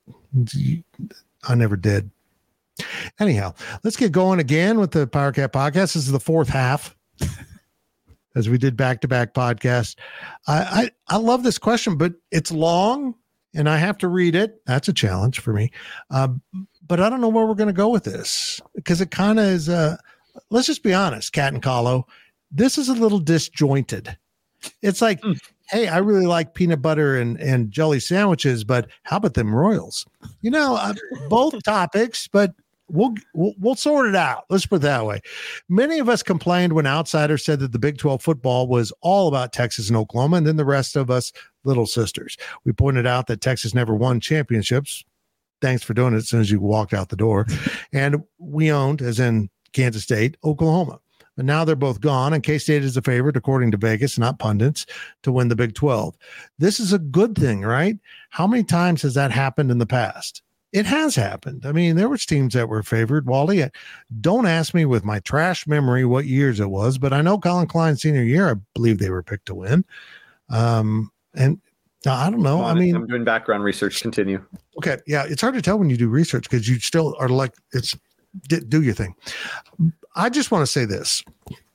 I never did. Anyhow, let's get going again with the Power Cat Podcast. This is the fourth half, as we did back-to-back podcasts. I, I I love this question, but it's long, and I have to read it. That's a challenge for me. Uh, but I don't know where we're going to go with this, because it kind of is, uh, let's just be honest, Cat and Kahlo, this is a little disjointed. It's like, mm. hey, I really like peanut butter and, and jelly sandwiches, but how about them Royals? You know, uh, both topics, but We'll, we'll we'll sort it out. Let's put it that way. Many of us complained when outsiders said that the Big twelve football was all about Texas and Oklahoma, and then the rest of us little sisters. We pointed out that Texas never won championships. Thanks for doing it as soon as you walked out the door. And we owned, as in Kansas State, Oklahoma. But now they're both gone, and K-State is a favorite, according to Vegas, not pundits, to win the Big twelve. This is a good thing, right? How many times has that happened in the past? It has happened. I mean, there was teams that were favored. Wally, don't ask me with my trash memory what years it was, but I know Colin Klein's senior year, I believe they were picked to win. Um, and I don't know. I mean, I'm doing background research. Continue. Okay. Yeah. It's hard to tell when you do research because you still are like, it's do your thing. I just want to say this.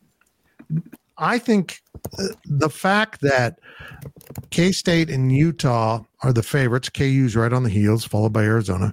I think the fact that K-State and Utah are the favorites, K U's right on the heels, followed by Arizona,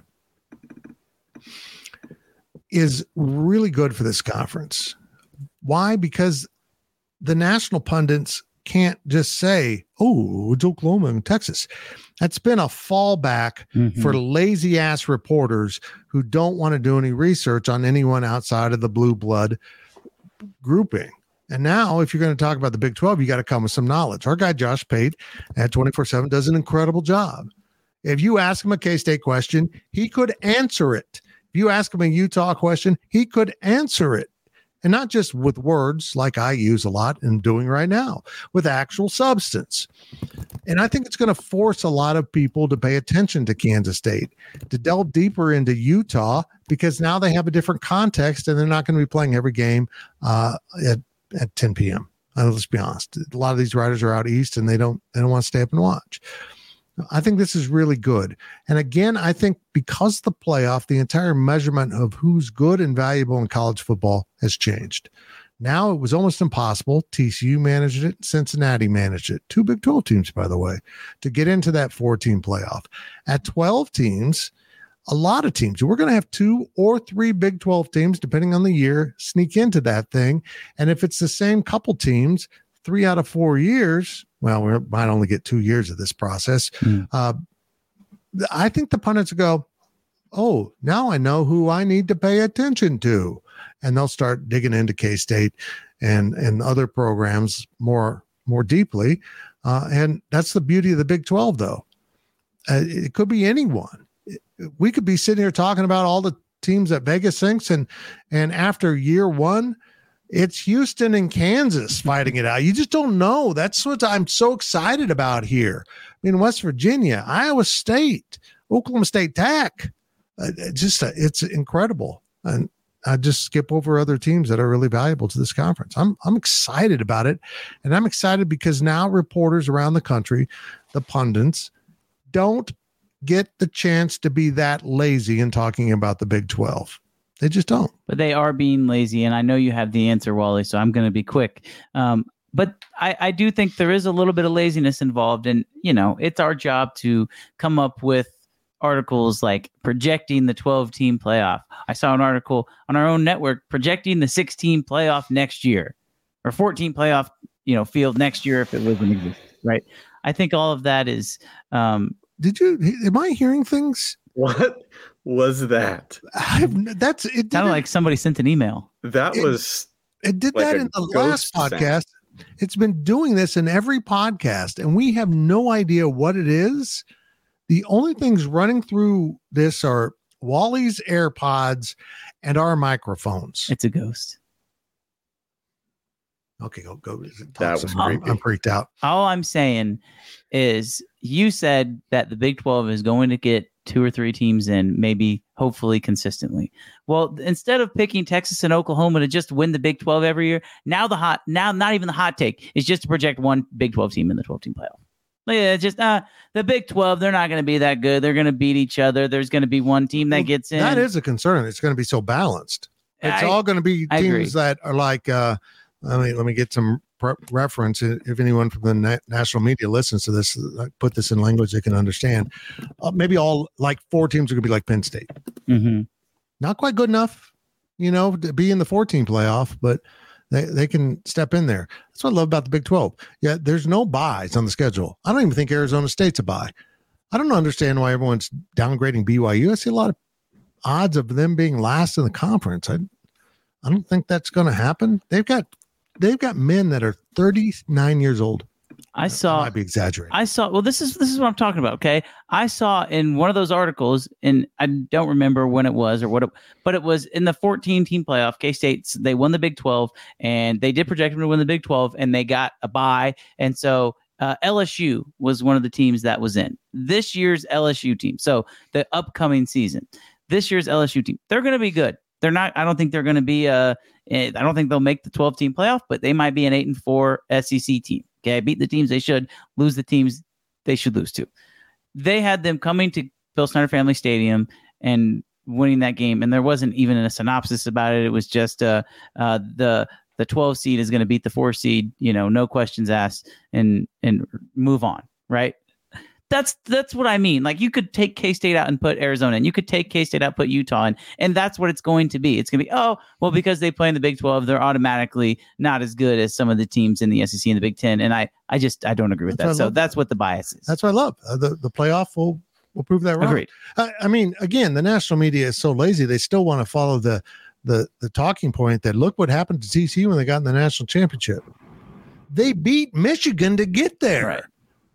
is really good for this conference. Why? Because the national pundits can't just say, oh, it's Oklahoma and Texas. That's been a fallback mm-hmm. for lazy ass reporters who don't want to do any research on anyone outside of the blue blood grouping. And now, if you're going to talk about the Big twelve, you got to come with some knowledge. Our guy, Josh Pate, at twenty-four seven, does an incredible job. If you ask him a K-State question, he could answer it. If you ask him a Utah question, he could answer it. And not just with words like I use a lot and doing right now, with actual substance. And I think it's going to force a lot of people to pay attention to Kansas State, to delve deeper into Utah, because now they have a different context and they're not going to be playing every game uh, at at ten p.m. Uh, let's be honest. A lot of these writers are out east and they don't they don't want to stay up and watch. I think this is really good. And again, I think because the playoff, the entire measurement of who's good and valuable in college football has changed. Now it was almost impossible. T C U managed it. Cincinnati managed it. Two Big twelve teams, by the way, to get into that four-team playoff. At twelve teams, a lot of teams. We're going to have two or three Big twelve teams, depending on the year, sneak into that thing. And if it's the same couple teams, three out of four years, well, we might only get two years of this process. Mm. Uh, I think the pundits go, oh, now I know who I need to pay attention to. And they'll start digging into K-State and, and other programs more, more deeply. Uh, and that's the beauty of the Big twelve, though. Uh, it could be anyone. We could be sitting here talking about all the teams that Vegas thinks, and and after year one, it's Houston and Kansas fighting it out. You just don't know. That's what I'm so excited about here. I mean, West Virginia, Iowa State, Oklahoma State Tech. Uh, just uh, it's incredible. And I just skip over other teams that are really valuable to this conference. I'm I'm excited about it, and I'm excited because now reporters around the country, the pundits, don't get the chance to be that lazy in talking about the Big twelve. They just don't. But they are being lazy, and I know you have the answer, Wally, so I'm going to be quick. Um, but I, I do think there is a little bit of laziness involved, and, you know, it's our job to come up with articles like projecting the twelve-team playoff. I saw an article on our own network projecting the sixteen playoff next year, or fourteen playoff, you know, field next year if it was in existence, right? I think all of that is um, – Did you? Am I hearing things? What was that? I've, that's it. Sounded like somebody sent an email. That it, was. It did like that in the last podcast. Sound. It's been doing this in every podcast, and we have no idea what it is. The only things running through this are Wally's AirPods and our microphones. It's a ghost. Okay, go go. That was I'm, I'm freaked out. All I'm saying is you said that the Big twelve is going to get two or three teams in, maybe hopefully consistently. Well, instead of picking Texas and Oklahoma to just win the Big twelve every year, now the hot, now not even the hot take is just to project one Big twelve team in the twelve-team playoff. Yeah, just uh, the Big twelve, they're not going to be that good. They're going to beat each other. There's going to be one team that well, gets in. That is a concern. It's going to be so balanced. It's I, all going to be teams that are like, uh, I mean, let me get some pre- reference. If anyone from the na- national media listens to this, I put this in language they can understand. Uh, maybe all like four teams are going to be like Penn State. Mm-hmm. Not quite good enough, you know, to be in the fourteen playoff, but they, they can step in there. That's what I love about the Big twelve. Yeah, there's no buys on the schedule. I don't even think Arizona State's a buy. I don't understand why everyone's downgrading B Y U. I see a lot of odds of them being last in the conference. I, I don't think that's going to happen. They've got They've got men that are thirty-nine years old. I saw. I might be exaggerating. I saw. Well, this is this is what I'm talking about. Okay, I saw in one of those articles, and I don't remember when it was or what, it, but it was in the fourteen-team playoff. K-State, they won the Big twelve, and they did project them to win the Big twelve, and they got a bye, and so uh, L S U was one of the teams that was in this year's L S U team. So the upcoming season, this year's L S U team, they're going to be good. They're not. I don't think they're going to be a. I don't think they'll make the twelve-team playoff, but they might be an eight and four S E C team. Okay, beat the teams they should, lose the teams they should lose to. They had them coming to Bill Snyder Family Stadium and winning that game, and there wasn't even a synopsis about it. It was just uh, uh, the the twelve seed is going to beat the four seed. You know, no questions asked, and and move on. Right. That's that's what I mean. Like, you could take K-State out and put Arizona in. You could take K-State out, put Utah in, and that's what it's going to be. It's going to be, oh, well, because they play in the Big twelve, they're automatically not as good as some of the teams in the S E C and the Big ten. And I, I just I don't agree with that's that. So that's what the bias is. That's what I love. Uh, the the playoff will will prove that wrong. Agreed. I, I mean, again, the national media is so lazy. They still want to follow the the the talking point that look what happened to T C U when they got in the national championship. They beat Michigan to get there. Right.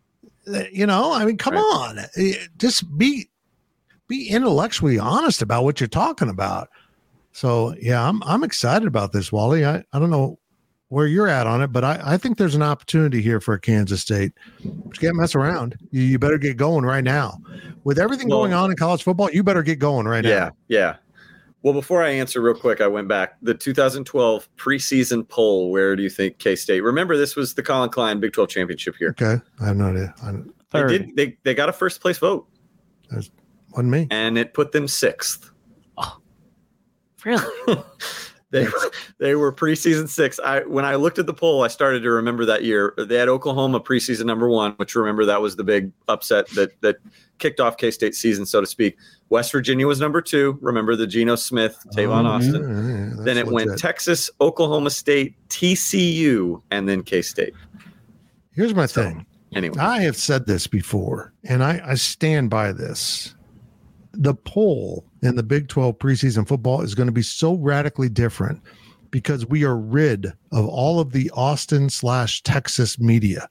You know, I mean, come right. on, just be be intellectually honest about what you're talking about. So, yeah, I'm I'm excited about this, Wally. I, I don't know where you're at on it, but I, I think there's an opportunity here for Kansas State. But you can't mess around. You, you better get going right now. With everything well, going on in college football, you better get going right yeah, now. Yeah, yeah. Well, before I answer real quick, I went back. The two thousand twelve preseason poll, where do you think K-State? Remember, this was the Colin Klein Big twelve championship here. Okay. I have no idea. I they, did, they, they got a first place vote. That wasn't me. And it put them sixth. Oh, really? They they were preseason six. I when I looked at the poll, I started to remember that year. They had Oklahoma preseason number one, which remember that was the big upset that that kicked off K-State season, so to speak. West Virginia was number two. Remember the Geno Smith, Tavon Oh, Austin. yeah, yeah, Then it that's went legit. Texas, Oklahoma State, T C U, and then K-State. Here's my So, thing. Anyway, I have said this before, and I, I stand by this. The poll in the Big twelve preseason football is going to be so radically different because we are rid of all of the Austin slash Texas media.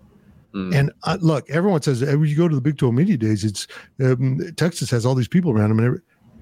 Mm. And uh, look, everyone says every you go to the Big twelve media days, it's um, Texas has all these people around them. And every,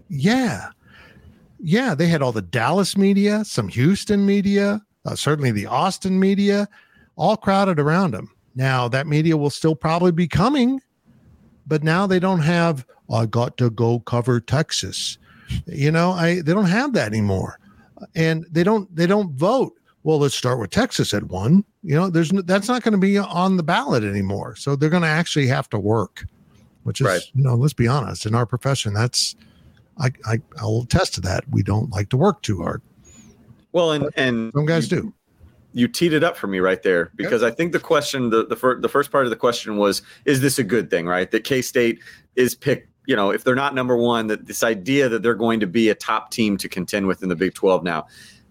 yeah, yeah, they had all the Dallas media, some Houston media, uh, certainly the Austin media, all crowded around them. Now that media will still probably be coming, but now they don't have. I got to go cover Texas. You know, I they don't have that anymore, and they don't they don't vote. Well, let's start with Texas at one. You know, there's no, that's not going to be on the ballot anymore. So they're going to actually have to work, which is, Right. you know, let's be honest. In our profession, that's I, I I'll attest to that. We don't like to work too hard. well, and and Some guys you, do. You teed it up for me right there because I think the question, the the, fir- the first part of the question was, is this a good thing, right? That K-State is picked. You know, if they're not number one, that this idea that they're going to be a top team to contend with in the Big twelve now.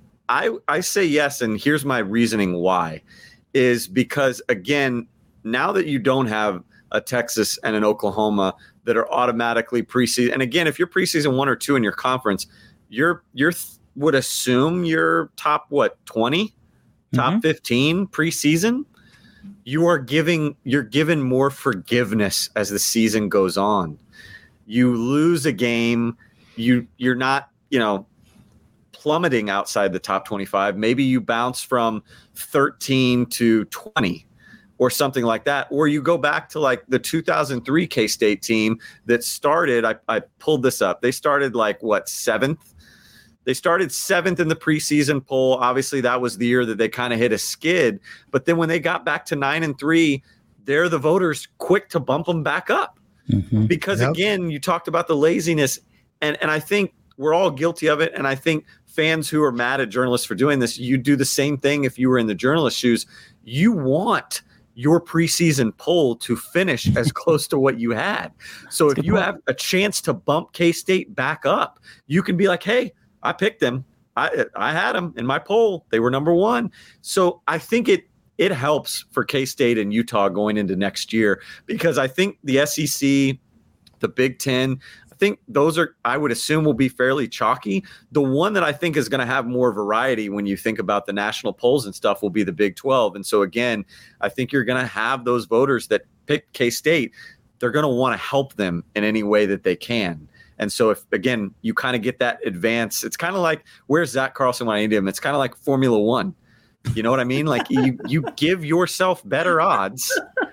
I, I say yes, and here's my reasoning why, is because, again, now that you don't have a Texas and an Oklahoma that are automatically preseason, and again, if you're preseason one or two in your conference, you're you're would assume you're top, what, twenty, top Mhm. fifteen preseason. You are giving you're given more forgiveness as the season goes on. You lose a game, you you're not, you know, plummeting outside the top twenty-five. Maybe you bounce from thirteen to twenty or something like that. Or you go back to like the two thousand three K-State team that started, I, I pulled this up. They started like what, seventh? They started seventh in the preseason poll. Obviously, that was the year that they kind of hit a skid. But then when they got back to nine and three, they're the voters quick to bump them back up. Mm-hmm. Because Yep. again, you talked about the laziness, and, and I think we're all guilty of it. And I think fans who are mad at journalists for doing this, you do the same thing if you were in the journalist's shoes. You want your preseason poll to finish as close to what you had. So if you have a chance to bump K-State back up, you can be like, hey, I picked them. I I had them in my poll. They were number one. So I think it it helps for K-State and Utah going into next year, because I think the S E C, the Big Ten, I think those are, I would assume, will be fairly chalky. The one that I think is going to have more variety when you think about the national polls and stuff will be the Big twelve. And so, again, I think you're going to have those voters that pick K-State. They're going to want to help them in any way that they can. And so, if, again, you kind of get that advance, it's kind of like, where's Zach Carlson when I need him? It's kind of like Formula One. You know what I mean? Like you, you give yourself better odds.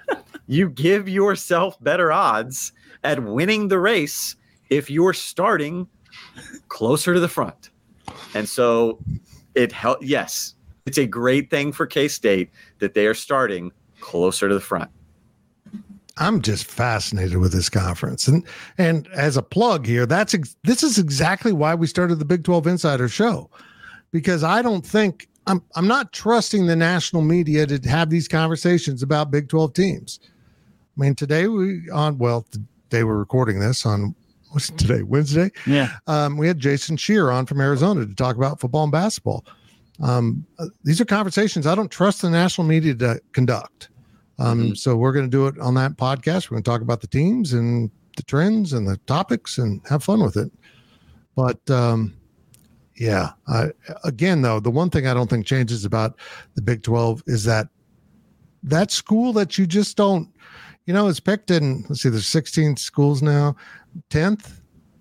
You give yourself better odds at winning the race if you're starting closer to the front. And so it help. Yes, it's a great thing for K-State that they are starting closer to the front. I'm just fascinated with this conference, and and as a plug here, that's ex- this is exactly why we started the Big twelve Insider Show, because I don't think I'm I'm not trusting the national media to have these conversations about Big twelve teams. I mean, today we on well, today we're recording this on what's it today, Wednesday. Yeah. Um, we had Jason Shear on from Arizona to talk about football and basketball. Um, uh, these are conversations I don't trust the national media to conduct. Um, Mm-hmm. So we're going to do it on that podcast. We're going to talk about the teams and the trends and the topics and have fun with it. But um, yeah, I, again, though, the one thing I don't think changes about the Big twelve is that that school that you just don't, you know, is picked in, let's see, there's sixteen schools now, tenth.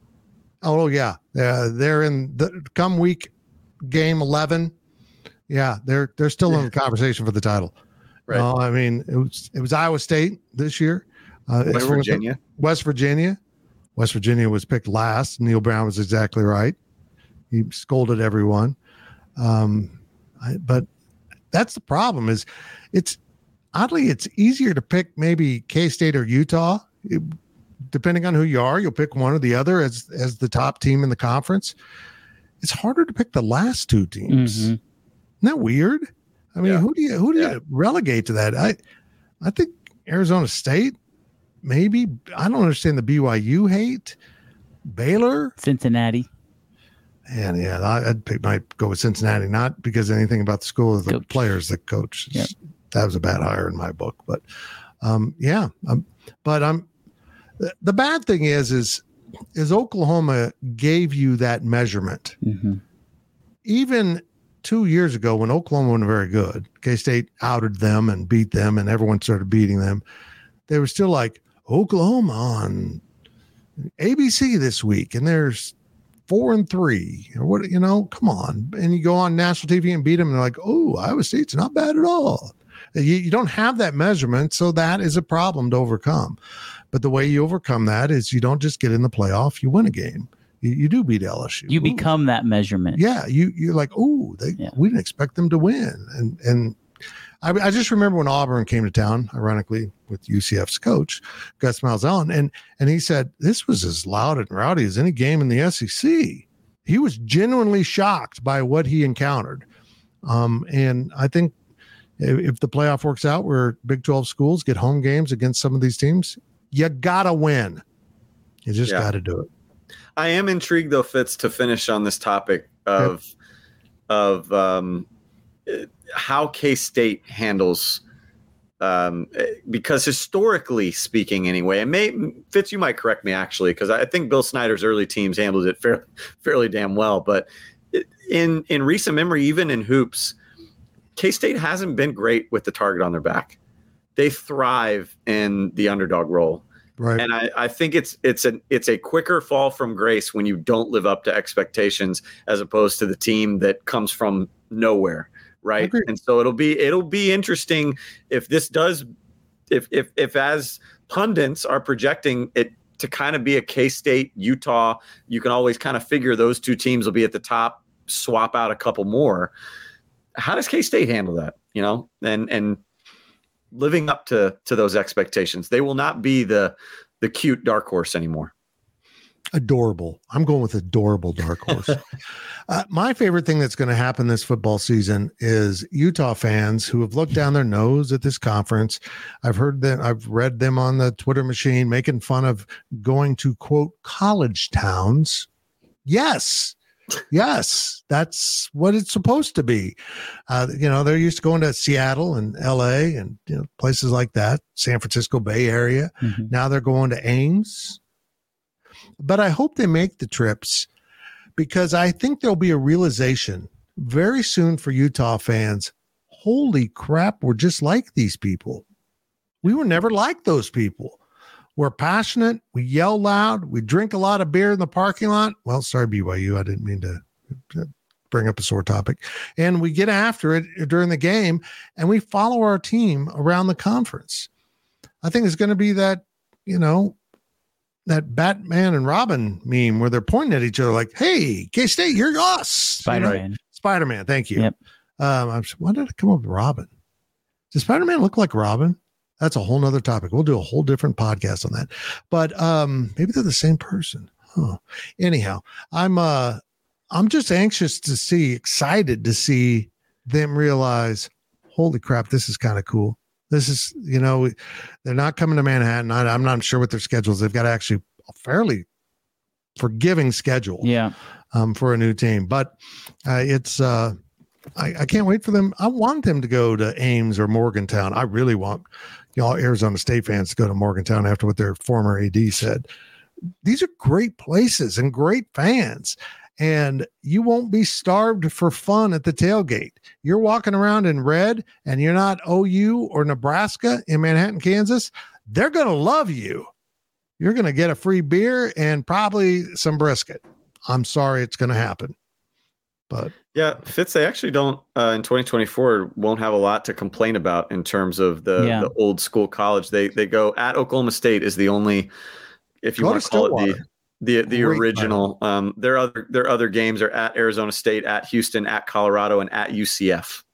Oh, yeah. Uh, they're in the come week game eleven. Yeah, they're they're still in the conversation for the title. Right. No, I mean, it was it was Iowa State this year. Uh, West everyone- Virginia. West Virginia. West Virginia was picked last. Neil Brown was exactly right. He scolded everyone. Um, I, but that's the problem is it's oddly, it's easier to pick maybe K-State or Utah. It, depending on who you are, you'll pick one or the other as, as the top team in the conference. it's harder to pick the last two teams. Mm-hmm. Isn't that weird? I mean, Yeah. who do you who do Yeah. you relegate to that? I I think Arizona State, maybe. I don't understand the B Y U hate. Baylor, Cincinnati. and yeah, I- I'd pick might go with Cincinnati, not because of anything about the school, the Coach. players, the coach. Yep. That was a bad hire in my book, but um, yeah. Um, but I'm the, the bad thing is is is Oklahoma gave you that measurement. Mm-hmm. Even two years ago when Oklahoma wasn't very good, K-State outed them and beat them and everyone started beating them. They were still like, Oklahoma on A B C this week, and there's four and three. Or what, you know, come on. And you go on national T V and beat them, and they're like, oh, Iowa State's not bad at all. You, you don't have that measurement, so that is a problem to overcome. But the way you overcome that is you don't just get in the playoff, you win a game. You, you do beat L S U. You Ooh. become that measurement. Yeah, you you're like, oh, they Yeah. we didn't expect them to win, and and I, I just remember when Auburn came to town, ironically with U C F's coach Gus Malzahn, and and he said this was as loud and rowdy as any game in the S E C. He was genuinely shocked by what he encountered, um, and I think if, if the playoff works out, where Big twelve schools get home games against some of these teams, you gotta win. You just Yeah. got to do it. I am intrigued though, Fitz, to finish on this topic of of um, how K-State handles um, because historically speaking, anyway, and may Fitz, you might correct me actually, because I think Bill Snyder's early teams handled it fairly fairly damn well. But in in recent memory, even in hoops, K-State hasn't been great with the target on their back. They thrive in the underdog role. Right. And I, I think it's it's an it's a quicker fall from grace when you don't live up to expectations as opposed to the team that comes from nowhere, right? Agreed. And so it'll be it'll be interesting if this does if if if as pundits are projecting it to kind of be a K-State, Utah, you can always kind of figure those two teams will be at the top, swap out a couple more. How does K-State handle that? You know, and and living up to to those expectations. They will not be the the cute dark horse anymore. Adorable. I'm going with adorable dark horse. uh, my favorite thing that's going to happen this football season is Utah fans who have looked down their nose at this conference. I've heard them, I've read them on the Twitter machine making fun of going to, quote, college towns. Yes. Yes, that's what it's supposed to be. Uh, you know, they're used to going to Seattle and L A and you know, places like that, San Francisco Bay Area. Mm-hmm. Now they're going to Ames. But I hope they make the trips because I think there'll be a realization very soon for Utah fans. Holy crap, we're just like these people. We were never like those people. We're passionate. We yell loud. We drink a lot of beer in the parking lot. Well, sorry, B Y U. I didn't mean to bring up a sore topic. And we get after it during the game, and we follow our team around the conference. I think it's going to be that, you know, that Batman and Robin meme where they're pointing at each other like, hey, K-State, you're us. Spider-Man. You know? Spider-Man. Thank you. Yep. Um, I'm, why did I come up with Robin? Does Spider-Man look like Robin? That's a whole nother topic. We'll do a whole different podcast on that. But um, maybe they're the same person. Huh. Anyhow, I'm uh, I'm just anxious to see, excited to see them realize, holy crap, this is kind of cool. This is, you know, they're not coming to Manhattan. I, I'm not sure what their schedules. They've got actually a fairly forgiving schedule. Yeah. Um, for a new team, but uh, it's. Uh, I, I can't wait for them. I want them to go to Ames or Morgantown. I really want y'all Arizona State fans to go to Morgantown after what their former A D said. These are great places and great fans, and you won't be starved for fun at the tailgate. You're walking around in red and you're not O U or Nebraska in Manhattan, Kansas. They're going to love you. You're going to get a free beer and probably some brisket. I'm sorry it's going to happen, but Yeah, Fitz, they actually don't uh, in twenty twenty-four won't have a lot to complain about in terms of the, Yeah. the old school college. They they go at Oklahoma State is the only, if you Go want to to call it Stillwater. the the the Great original. Um, their other their other games are at Arizona State, at Houston, at Colorado, and at U C F.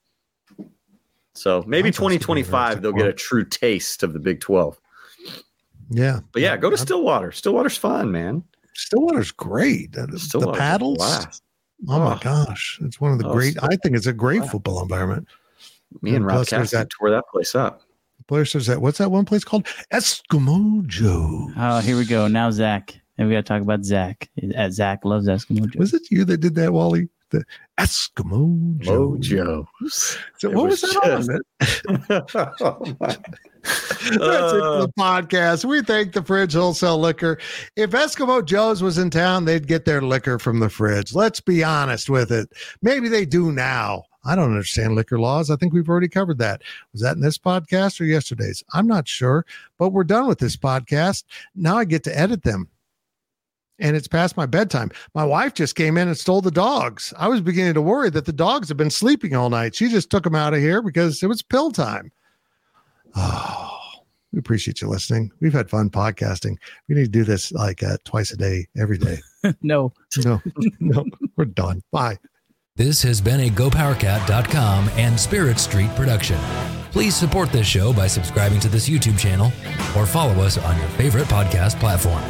So maybe That's twenty also twenty-five they'll get a true taste of the Big twelve. yeah. But yeah, go to I'm- Stillwater. Stillwater's fun, man. Stillwater's great. The, the Stillwater's a paddles. blast. Oh, my Oh. gosh. It's one of the Oh, great, so- I think it's a great football environment. Me and And Rob plus there's Cassidy that- tore that place up. Plus, there's that, what's that one place called? Eskimo Joe. Oh, here we go. Now Zach. And we got to talk about Zach. Uh, Zach loves Eskimo Joe. Was it you that did that, Wally? The Eskimo Joe. Mojo. So It what was, was that just- on? Oh, my. That's it for the podcast. We thank the Fridge Wholesale Liquor. If Eskimo Joe's was in town, they'd get their liquor from the fridge. Let's be honest with it. Maybe they do now. I don't understand liquor laws. I think we've already covered that. Was that in this podcast or yesterday's? I'm not sure, but we're done with this podcast. Now I get to edit them. And it's past my bedtime. My wife just came in and stole the dogs. I was beginning to worry that the dogs have been sleeping all night. She just took them out of here because it was pill time. Oh, we appreciate you listening. We've had fun podcasting. We need to do this like uh, twice a day, every day. No. No, no, we're done. Bye. This has been a Go Power Cat dot com and Spirit Street production. Please support this show by subscribing to this YouTube channel or follow us on your favorite podcast platform.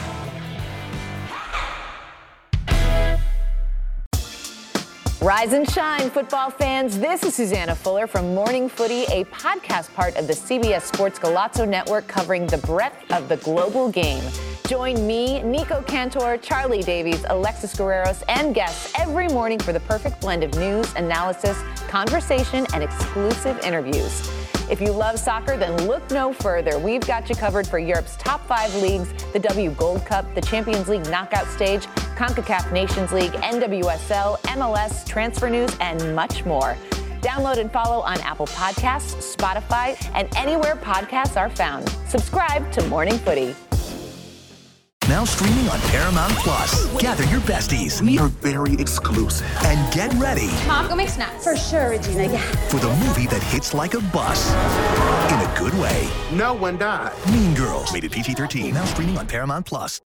Rise and shine, football fans. This is Susanna Fuller from Morning Footy, a podcast part of the C B S Sports Golazo Network covering the breadth of the global game. Join me, Nico Cantor, Charlie Davies, Alexis Guerreros, and guests every morning for the perfect blend of news, analysis, conversation, and exclusive interviews. If you love soccer, then look no further. We've got you covered for Europe's top five leagues, the W Gold Cup, the Champions League knockout stage, CONCACAF Nations League, N W S L, M L S, transfer news, and much more. Download and follow on Apple Podcasts, Spotify, and anywhere podcasts are found. Subscribe to Morning Footy. Now streaming on Paramount Plus. Gather your besties. We are very exclusive. And get ready Mom, go make snacks. For sure, Regina, yeah. for the movie that hits like a bus. In a good way. No one died. Mean Girls. Rated P G thirteen. Now streaming on Paramount Plus.